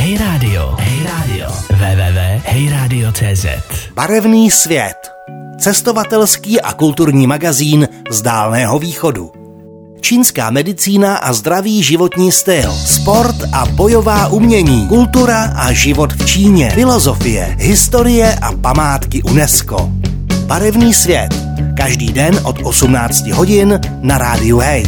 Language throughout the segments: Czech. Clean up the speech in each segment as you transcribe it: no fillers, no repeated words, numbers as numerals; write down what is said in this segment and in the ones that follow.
Hey Radio. www.heyradio.cz. Barevný svět. Cestovatelský a kulturní magazín z Dálného východu. Čínská medicína a zdravý životní styl, sport a bojová umění, kultura a život v Číně, filozofie, historie a památky UNESCO. Barevný svět. Každý den od 18 hodin na rádiu Hey.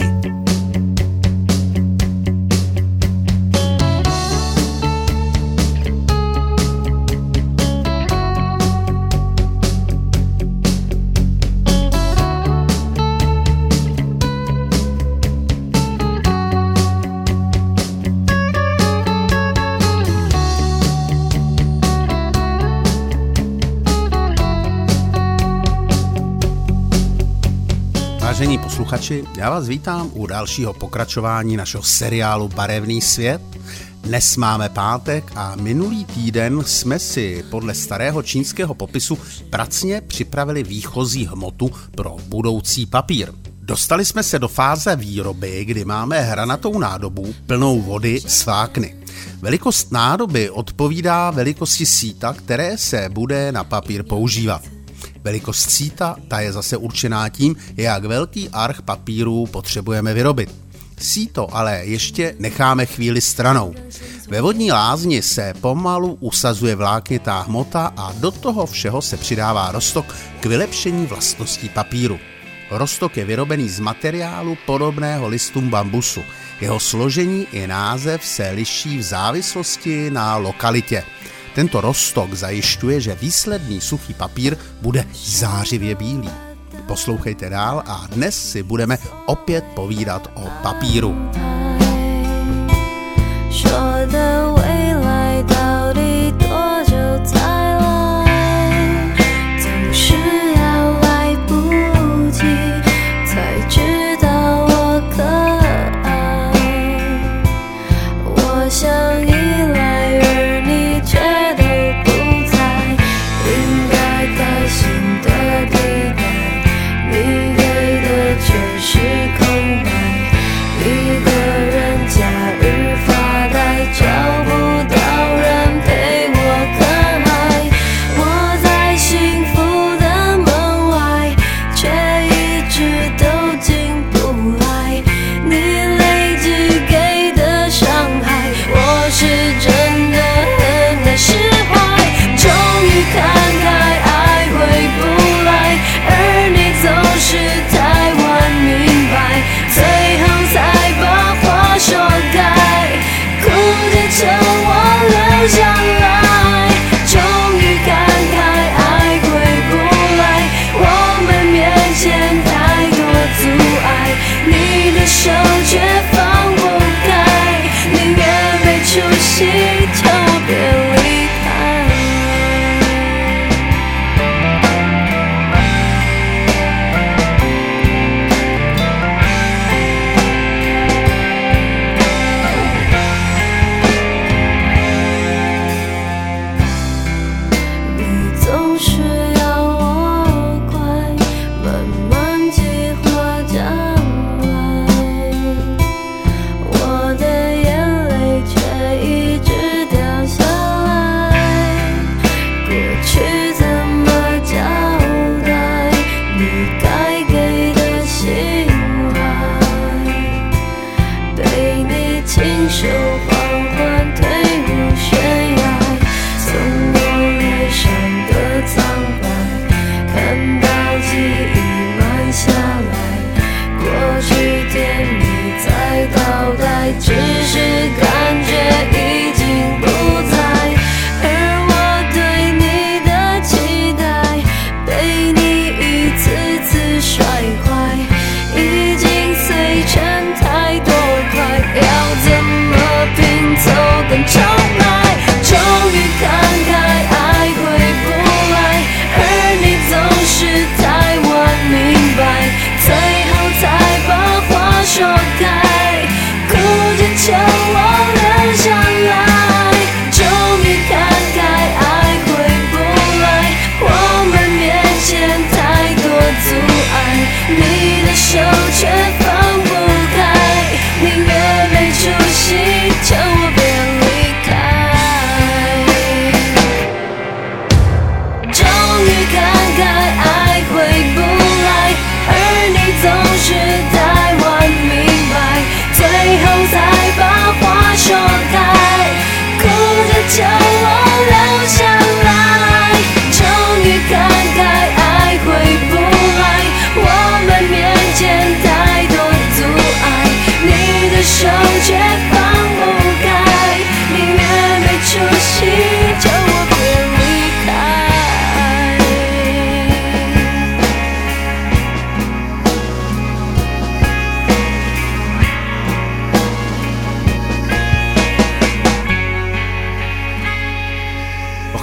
Vážení posluchači, já vás vítám u dalšího pokračování našeho seriálu Barevný svět. Dnes máme pátek a minulý týden jsme si podle starého čínského popisu pracně připravili výchozí hmotu pro budoucí papír. Dostali jsme se do fáze výroby, kdy máme hranatou nádobu plnou vody s vákny. Velikost nádoby odpovídá velikosti síta, které se bude na papír používat. Velikost síta, ta je zase určená tím, jak velký arch papíru potřebujeme vyrobit. Síto ale ještě necháme chvíli stranou. Ve vodní lázni se pomalu usazuje vláknitá hmota a do toho všeho se přidává roztok k vylepšení vlastností papíru. Roztok je vyrobený z materiálu podobného listům bambusu. Jeho složení i název se liší v závislosti na lokalitě. Tento roztok zajišťuje, že výsledný suchý papír bude zářivě bílý. Poslouchejte dál a dnes si budeme opět povídat o papíru.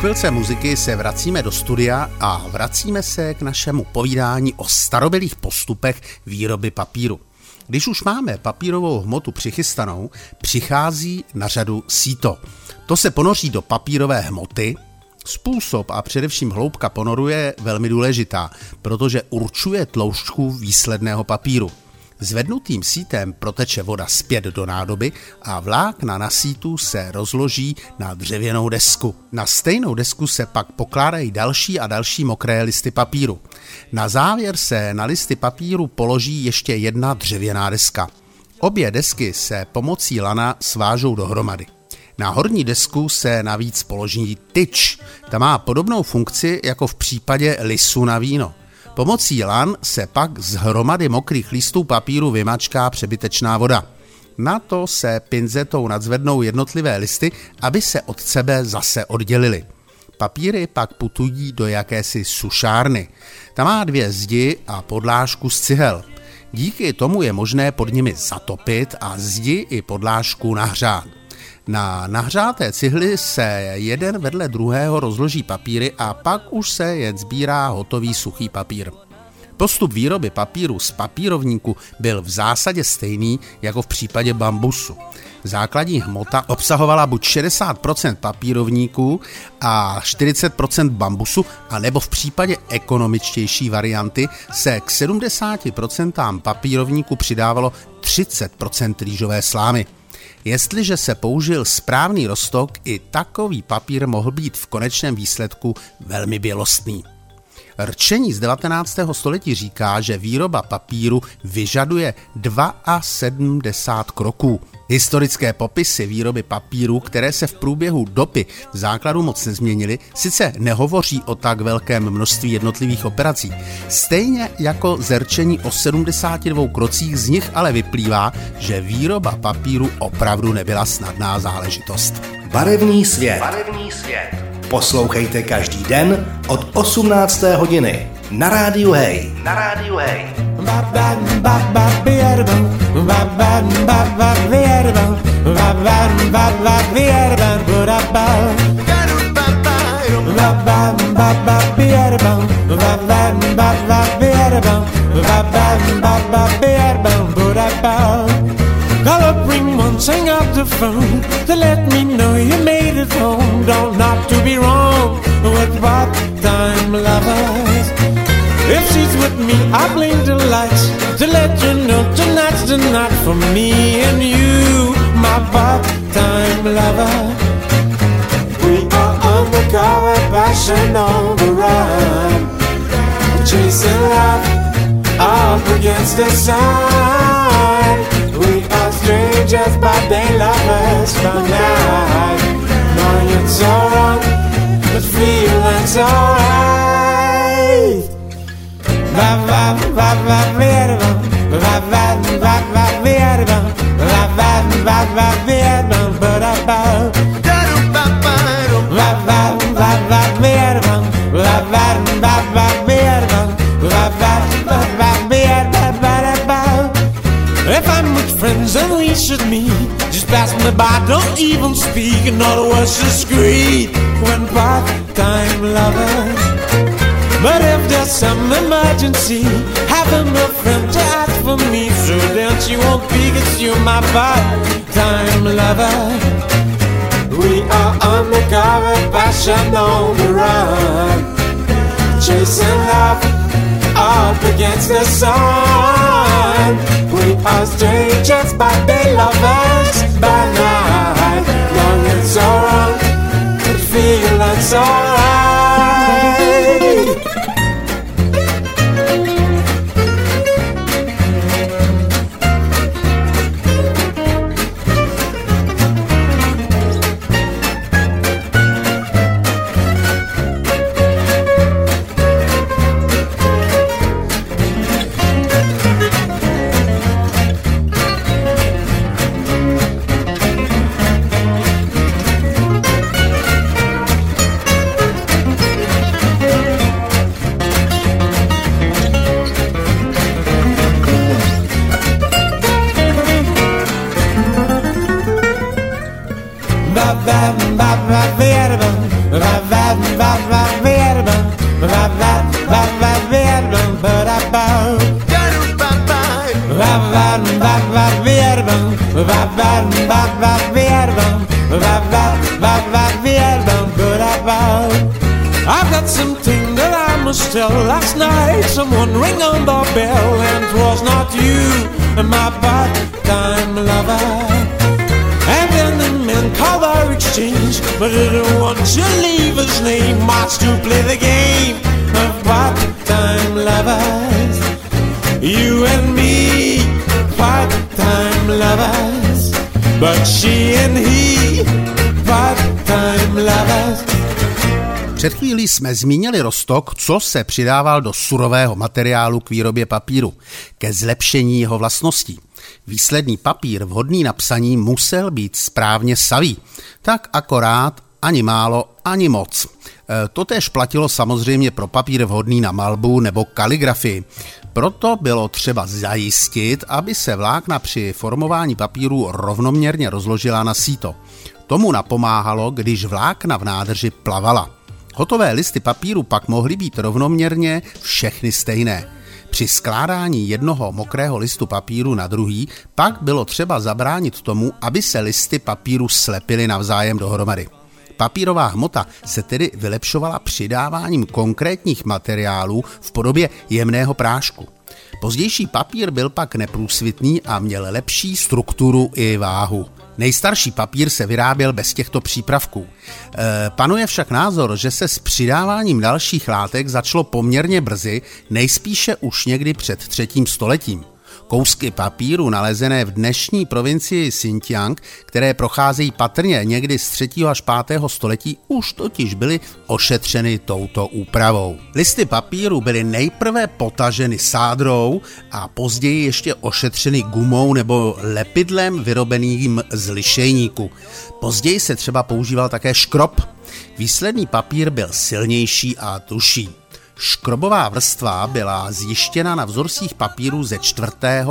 chvilce muziky se vracíme do studia a vracíme se k našemu povídání o starobylých postupech výroby papíru. Když už máme papírovou hmotu přichystanou, přichází na řadu síto. To se ponoří do papírové hmoty. Způsob a především hloubka ponoru je velmi důležitá, protože určuje tloušťku výsledného papíru. Zvednutým sítem proteče voda zpět do nádoby a vlákna na sítu se rozloží na dřevěnou desku. Na stejnou desku se pak pokládají další a další mokré listy papíru. Na závěr se na listy papíru položí ještě jedna dřevěná deska. Obě desky se pomocí lana svážou dohromady. Na horní desku se navíc položí tyč. Ta má podobnou funkci jako v případě lisu na víno. Pomocí lan se pak z hromady mokrých listů papíru vymačká přebytečná voda. Na to se pinzetou nadzvednou jednotlivé listy, aby se od sebe zase oddělily. Papíry pak putují do jakési sušárny. Ta má 2 zdi a podlážku z cihel. Díky tomu je možné pod nimi zatopit a zdi i podlážku nahřát. Na nahřáté cihly se jeden vedle druhého rozloží papíry a pak už se jen sbírá hotový suchý papír. Postup výroby papíru z papírovníku byl v zásadě stejný jako v případě bambusu. Základní hmota obsahovala buď 60% papírovníků a 40% bambusu, anebo v případě ekonomičtější varianty se k 70% papírovníku přidávalo 30% rýžové slámy. Jestliže se použil správný roztok, i takový papír mohl být v konečném výsledku velmi bělostný. Rčení z 19. století říká, že výroba papíru vyžaduje 72 kroků. Historické popisy výroby papíru, které se v průběhu doby v základu moc nezměnily, sice nehovoří o tak velkém množství jednotlivých operací. Stejně jako z rčení o 72 krocích z nich ale vyplývá, že výroba papíru opravdu nebyla snadná záležitost. Barevný svět. Barevný svět. Poslouchejte každý den od 18. hodiny na rádiu Hej. Na rádiu Hej. Hang up the phone to let me know you made it home. Don't not to be wrong with part-time lovers. If she's with me, I blink the lights to let you know tonight's the night for me and you, my part-time lover. We are undercover, passion on the run, chasing love up against the sun. We are strangers, but they lovers by night. Knowing it's so wrong, but feeling so right. Va va va va va va va va va va va va if I'm with friends and we should meet, just pass me by, don't even speak. In other words, just greet when part-time lovers. But if there's some emergency, having a friend to ask for me, so then she won't peek, it's you, my part-time lover. We are undercover, passion on the run, chasing love up against the sun. We are strangers, but they love us by night. Young and so wrong, but feeling so right. I've got something that I must tell. Last night someone rang on the bell, and 'twas not you, my part-time lover. And then the men called our exchange, but I didn't want to leave his name. Much to play the game of part-time lovers. You and me, part-time lovers, but she and he, part-time lovers. Před chvílí jsme zmínili roztok, co se přidával do surového materiálu k výrobě papíru, ke zlepšení jeho vlastností. Výsledný papír vhodný na psaní musel být správně savý. Tak akorát, ani málo, ani moc. Totéž platilo samozřejmě pro papír vhodný na malbu nebo kaligrafii. Proto bylo třeba zajistit, aby se vlákna při formování papíru rovnoměrně rozložila na síto. Tomu napomáhalo, když vlákna v nádrži plavala. Hotové listy papíru pak mohly být rovnoměrně všechny stejné. Při skládání jednoho mokrého listu papíru na druhý pak bylo třeba zabránit tomu, aby se listy papíru slepily navzájem dohromady. Papírová hmota se tedy vylepšovala přidáváním konkrétních materiálů v podobě jemného prášku. Pozdější papír byl pak neprůsvitný a měl lepší strukturu i váhu. Nejstarší papír se vyráběl bez těchto přípravků. Panuje však názor, že se s přidáváním dalších látek začalo poměrně brzy, nejspíše už někdy před 3. stoletím. Kousky papíru nalezené v dnešní provincii Xinjiang, které procházejí patrně někdy z 3. až 5. století, už totiž byly ošetřeny touto úpravou. Listy papíru byly nejprve potaženy sádrou a později ještě ošetřeny gumou nebo lepidlem vyrobeným z lišejníku. Později se třeba používal také škrob. Výsledný papír byl silnější a tuší. Škrobová vrstva byla zjištěna na vzorcích papíru ze 4.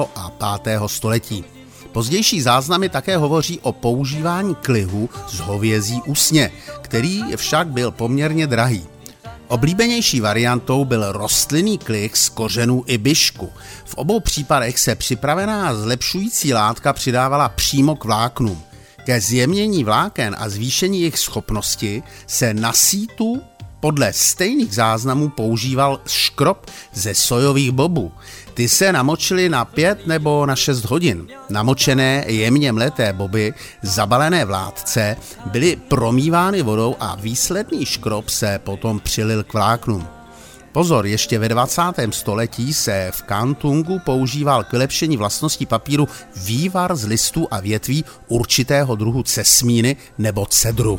a 5. století. Pozdější záznamy také hovoří o používání klihu z hovězí usně, který však byl poměrně drahý. Oblíbenější variantou byl rostlinný klih z kořenů ibišku. V obou případech se připravená zlepšující látka přidávala přímo k vláknům. Ke zjemnění vláken a zvýšení jejich schopnosti se na sítu podle stejných záznamů používal škrob ze sojových bobů. Ty se namočily na 5 nebo na 6 hodin. Namočené jemně mleté boby, zabalené v látce, byly promývány vodou a výsledný škrob se potom přilil k vláknům. Pozor, ještě ve 20. století se v Kantungu používal k vylepšení vlastností papíru vývar z listů a větví určitého druhu cesmíny nebo cedru.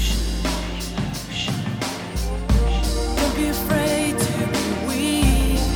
Don't be afraid to be weak.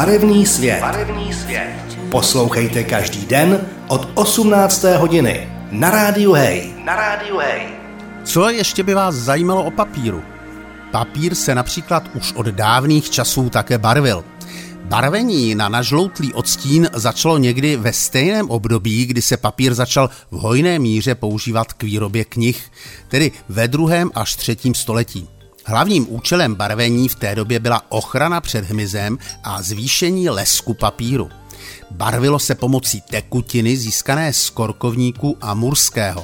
Barevný svět. Poslouchejte každý den od 18. hodiny na Rádiu Hej. Co ještě by vás zajímalo o papíru? Papír se například už od dávných časů také barvil. Barvení na nažloutlý odstín začalo někdy ve stejném období, kdy se papír začal v hojné míře používat k výrobě knih, tedy ve 2. až 3. století. Hlavním účelem barvení v té době byla ochrana před hmyzem a zvýšení lesku papíru. Barvilo se pomocí tekutiny získané z korkovníku a murského.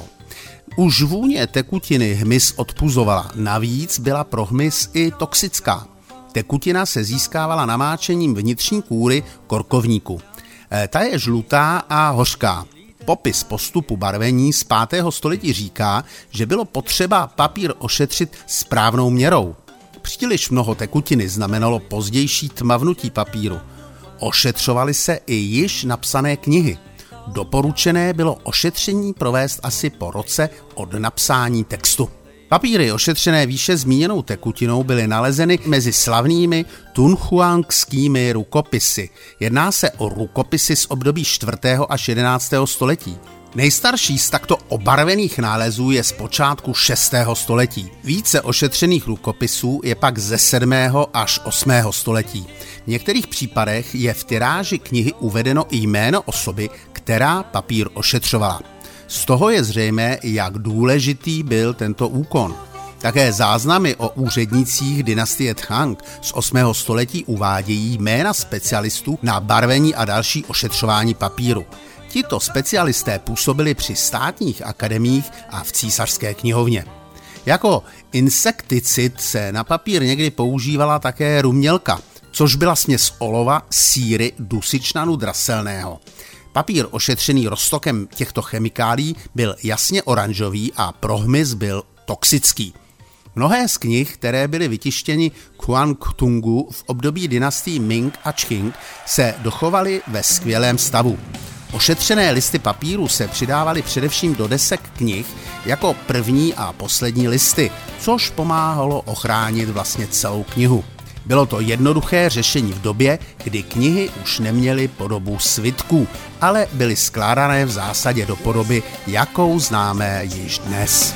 Už vůně tekutiny hmyz odpuzovala, navíc byla pro hmyz i toxická. Tekutina se získávala namáčením vnitřní kůry korkovníku. Ta je žlutá a hořká. Popis postupu barvení z 5. století říká, že bylo potřeba papír ošetřit správnou měrou. Příliš mnoho tekutiny znamenalo pozdější tmavnutí papíru. Ošetřovaly se i již napsané knihy. Doporučené bylo ošetření provést asi po roce od napsání textu. Papíry ošetřené výše zmíněnou tekutinou byly nalezeny mezi slavnými tunhuangskými rukopisy. Jedná se o rukopisy z období 4. až 11. století. Nejstarší z takto obarvených nálezů je z počátku 6. století. Více ošetřených rukopisů je pak ze 7. až 8. století. V některých případech je v tiráži knihy uvedeno i jméno osoby, která papír ošetřovala. Z toho je zřejmé, jak důležitý byl tento úkon. Také záznamy o úřednicích dynastie Tang z 8. století uvádějí jména specialistů na barvení a další ošetřování papíru. Tito specialisté působili při státních akademiích a v císařské knihovně. Jako insekticid se na papír někdy používala také rumělka, což byla směs olova, síry, dusičnanu draselného. Papír ošetřený roztokem těchto chemikálií byl jasně oranžový a pro hmyz byl toxický. Mnohé z knih, které byly vytištěny Kuangtungu v období dynastii Ming a Qing, se dochovaly ve skvělém stavu. Ošetřené listy papíru se přidávaly především do desek knih jako první a poslední listy, což pomáhalo ochránit vlastně celou knihu. Bylo to jednoduché řešení v době, kdy knihy už neměly podobu svitků, ale byly skládané v zásadě do podoby, jakou známe již dnes.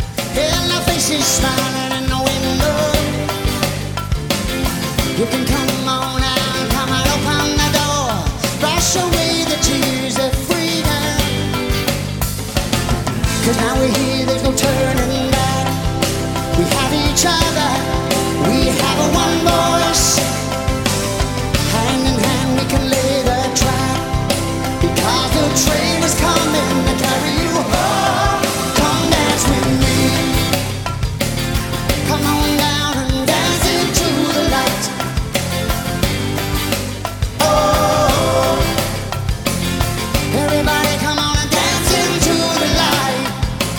We have a one voice, hand in hand we can lay the track, because the train is coming to carry you home. Come dance with me, come on down and dance into the light. Oh, everybody come on and dance into the light.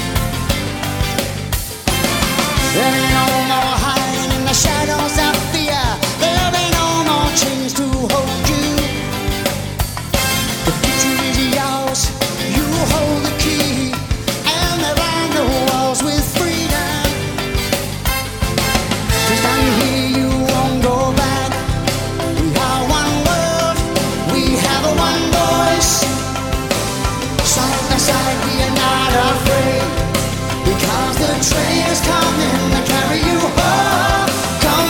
There ain't no more hiding in the shadows of fear. There'll be no more chains to hold you. The future is yours, you hold the key, and there are no walls with freedom. 'Cause down here you won't go back. We are one world, we have a one voice. Side by side we are not afraid, because the train is coming to carry you home. Come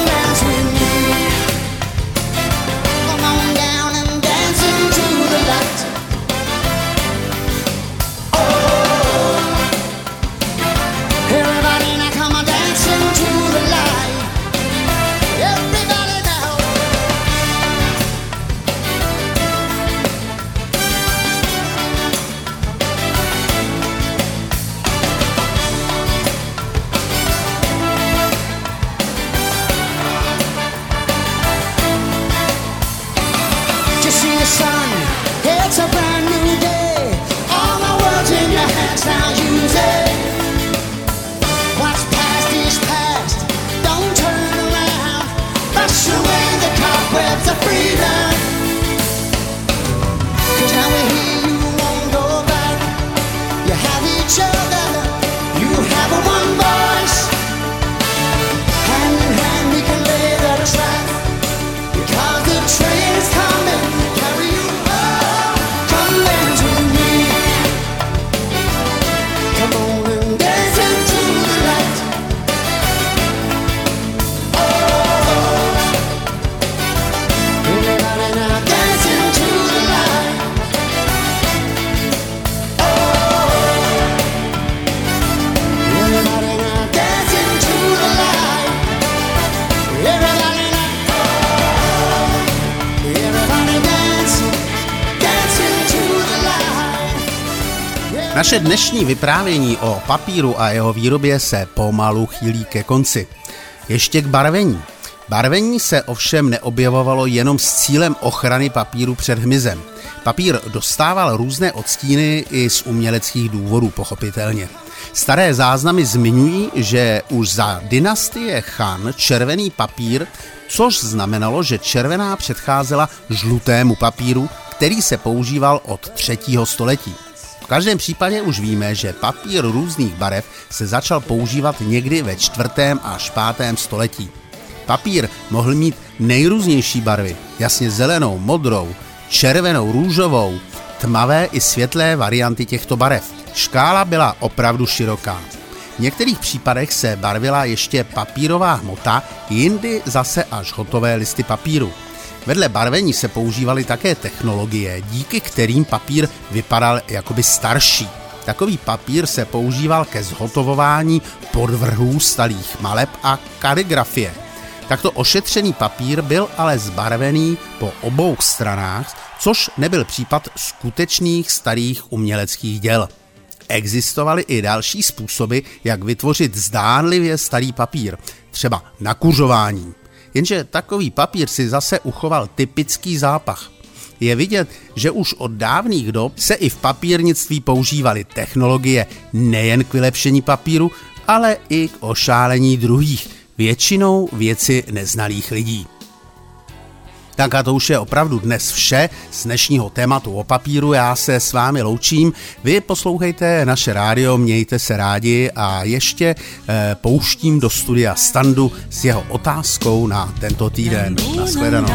Naše dnešní vyprávění o papíru a jeho výrobě se pomalu chýlí ke konci. Ještě k barvení. Barvení se ovšem neobjevovalo jenom s cílem ochrany papíru před hmyzem. Papír dostával různé odstíny i z uměleckých důvodů, pochopitelně. Staré záznamy zmiňují, že už za dynastie Han červený papír, což znamenalo, že červená předcházela žlutému papíru, který se používal od 3. století. V každém případě už víme, že papír různých barev se začal používat někdy ve 4. až 5. století. Papír mohl mít nejrůznější barvy, jasně zelenou, modrou, červenou, růžovou, tmavé i světlé varianty těchto barev. Škála byla opravdu široká. V některých případech se barvila ještě papírová hmota, jindy zase až hotové listy papíru. Vedle barvení se používaly také technologie, díky kterým papír vypadal jakoby starší. Takový papír se používal ke zhotovování podvrhů stalých maleb a kaligrafie. Takto ošetřený papír byl ale zbarvený po obou stranách, což nebyl případ skutečných starých uměleckých děl. Existovaly i další způsoby, jak vytvořit zdánlivě starý papír, třeba nakuřováním. Jenže takový papír si zase uchoval typický zápach. Je vidět, že už od dávných dob se i v papírnictví používaly technologie nejen k vylepšení papíru, ale i k ošálení druhých, většinou věci neznalých lidí. Tak a to už je opravdu dnes vše z dnešního tématu o papíru. Já se s vámi loučím. Vy poslouchejte naše rádio, mějte se rádi a ještě pouštím do studia Standu s jeho otázkou na tento týden. Nashledanou.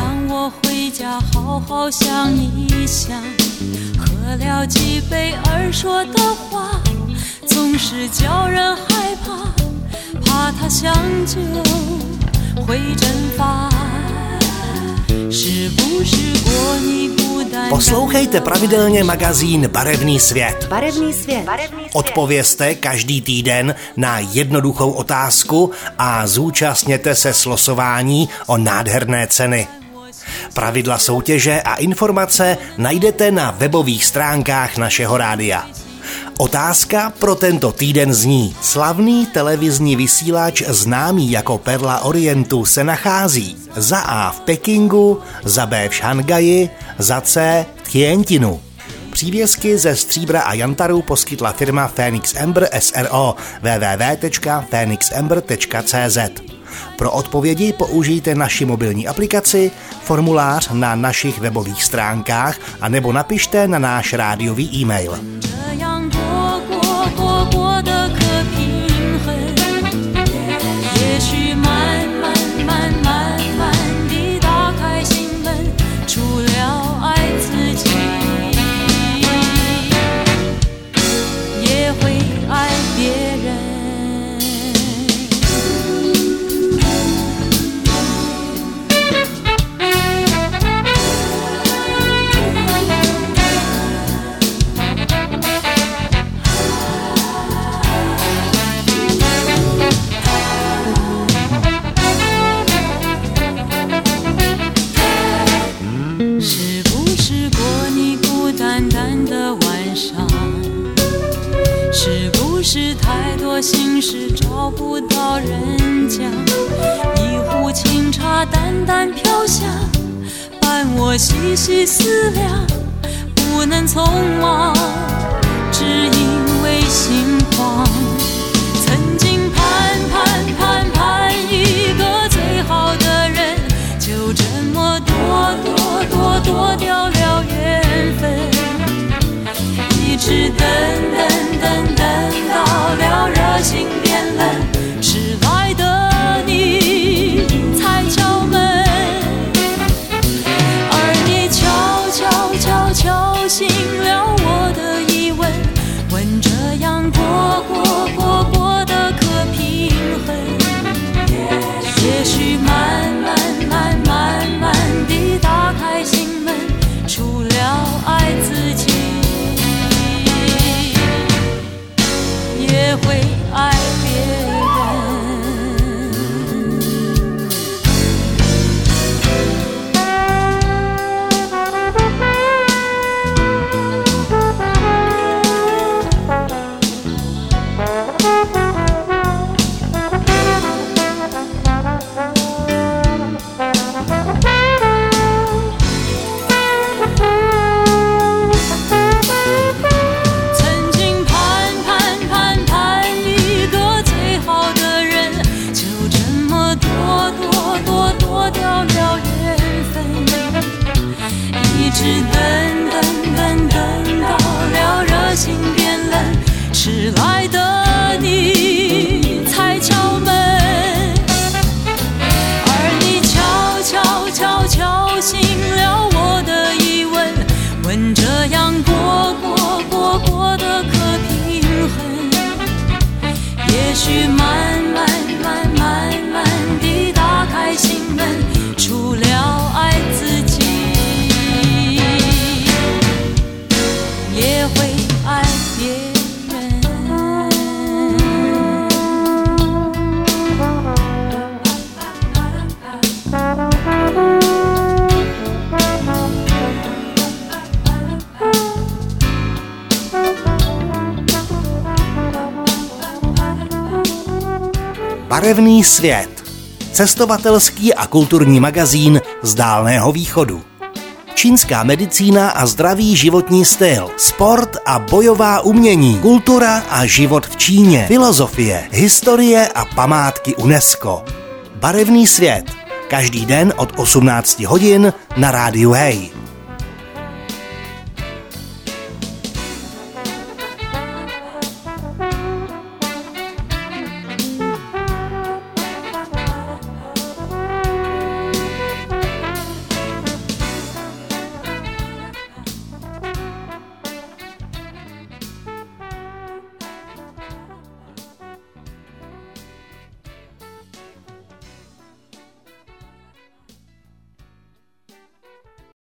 Poslouchejte pravidelně magazín Barevný svět. Barevný svět. Odpovězte každý týden na jednoduchou otázku a zúčastněte se slosování o nádherné ceny. Pravidla soutěže a informace najdete na webových stránkách našeho rádia. Otázka pro tento týden zní: slavný televizní vysílač známý jako Perla Orientu se nachází za A v Pekingu, za B v Šanghaji, za C v Tientinu. Přívěsky ze stříbra a jantaru poskytla firma Phoenix Amber SRO www.phoenixamber.cz. Pro odpovědi použijte naši mobilní aplikaci, formulář na našich webových stránkách a nebo napište na náš rádiový e-mail. 细细思量，不能匆忙，只因为心慌。曾经盼一个最好的人，就这么多掉了缘分。一直等到了热心变冷，迟来的你才敲门。敲醒了我的疑问，问这样过直等等等等到了热情变冷，迟来的你才敲门，而你悄悄悄悄醒了我的疑问，问这样过的可平衡？也许慢慢地打开心门，除了爱自己，也会爱别人。 Barevný svět. Cestovatelský a kulturní magazín z Dálného východu. Čínská medicína a zdravý životní styl, sport a bojová umění, kultura a život v Číně, filozofie, historie a památky UNESCO. Barevný svět. Každý den od 18 hodin na rádiu Hej.